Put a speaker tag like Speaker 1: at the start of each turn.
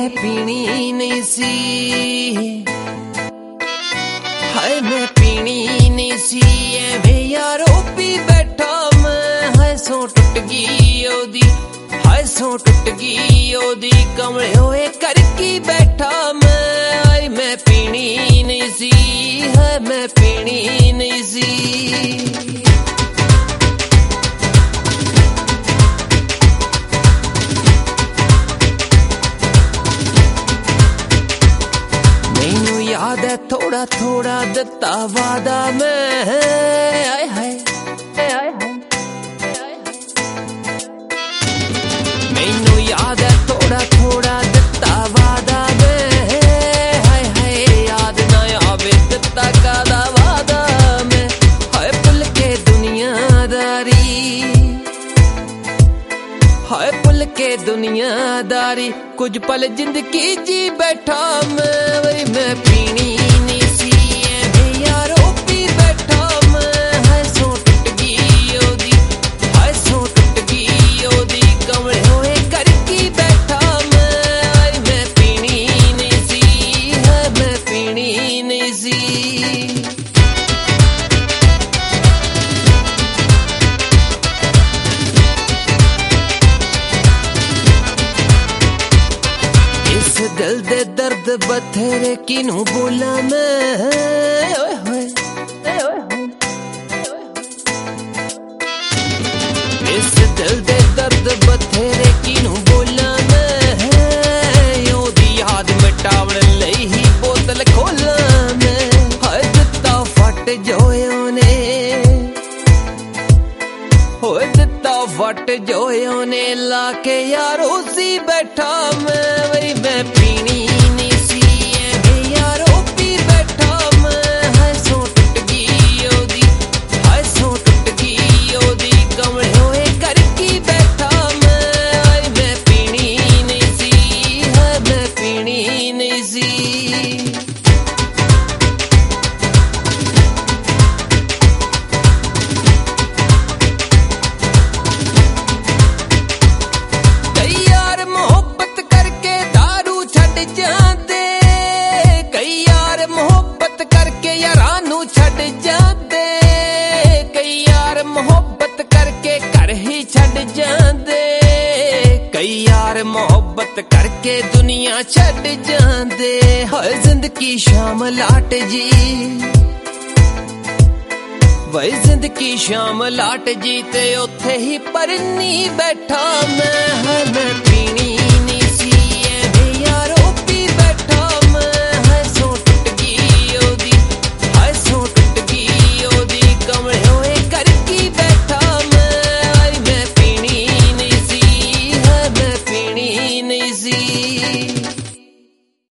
Speaker 1: हाय पीनी नहीं सी, हाय मैं पीनी नहीं सी एवें यारो पी बैठा मैं। हाय सौ टुट गई ओदी, हाय सौ टुट गई ओदी कमरे होए करके बैठा मैं। हाय मैं पीनी नहीं सी, हाय मैं पीनी नहीं सी। याद है थोड़ा थोड़ा दिता वादा मैं, आए हाय मैनू याद है थोड़ा थोड़ा दिता वादा मैं। हाय हाय याद ना आवे दिता कादा वादा मैं। हाय भुल के दुनियादारी, हाय भुल के दुनियादारी कुछ पल जिंदगी जी बैठा मैं। वही मैं पीनी नहीं सी एवें यारो पी बैठा मैं। हाय सौ टुट गई ओदी, हाय सौ टुट गई ओदी कमरे होए करके बैठा मैं। हाय मैं पीनी नहीं सी, हाय मैं पीनी नहीं सी। दिल दे दर्द बथेरे किनू बोला मैं। ओए होए इस दिल दे दर्द बथेरे किनू बोला मैं। ओदी याद मिटावन लई ही बोतल खोला मैं। हाय दिता फट जोयों ने, होए दिता फट जोयों ने लाके यारो सी बैठा मैं। वही मैं पीनी नहीं सी एवें यारो पी बैठा मैं। हाय सौ टुट गई ओदी, हाय सौ टुट गई ओदी कमरे होए करके बैठा मैं। हाय मैं पीनी नहीं सी, हाय मैं पीनी नहीं सी। मोहब्बत करके दुनिया छड़ जांदे। हाय जिंदगी शाम लाट जी, वही जिंदगी शाम लाट जी ते उथे ही परनी बैठा मैं। हाय मैं पीनी